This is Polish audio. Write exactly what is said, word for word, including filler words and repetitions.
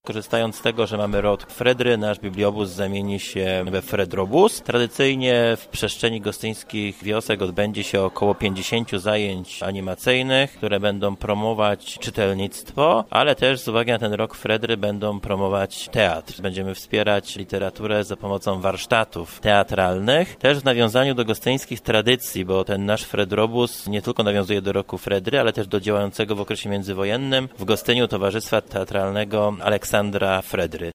Korzystając z tego, że mamy rok Fredry, nasz bibliobus zamieni się we Fredrobus. Tradycyjnie w przestrzeni gostyńskich wiosek odbędzie się około pięćdziesiąt zajęć animacyjnych, które będą promować czytelnictwo, ale też z uwagi na ten rok Fredry będą promować teatr. Będziemy wspierać literaturę za pomocą warsztatów teatralnych, też w nawiązaniu do gostyńskich tradycji, bo ten nasz Fredrobus nie tylko nawiązuje do roku Fredry, ale też do działającego w okresie międzywojennym w Gostyniu Towarzystwa Teatralnego Aleksandra Fredry.